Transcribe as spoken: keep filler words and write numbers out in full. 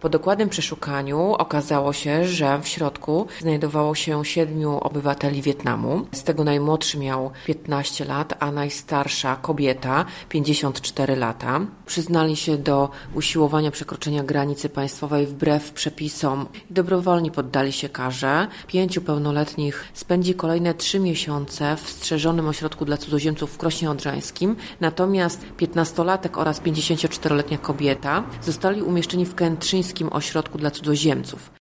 Po dokładnym przeszukaniu okazało się, że w środku znajdowało się siedmiu obywateli Wietnamu. Z tego najmłodszy miał piętnaście lat, a najstarsza kobieta pięćdziesiąt cztery lata. Przyznali się do usiłowania przekroczenia granicy państwowej wbrew przepisom i dobrowolnie poddali się karze. Pięciu pełnoletnich spędzi kolejne trzy miesiące w strzeżonym ośrodku dla cudzoziemców w Krośnie Odrzańskim, natomiast piętnastolatek oraz pięćdziesięcioczteroletnia kobieta zostali umieszczeni w Kętrzyńskim Ośrodku dla Cudzoziemców.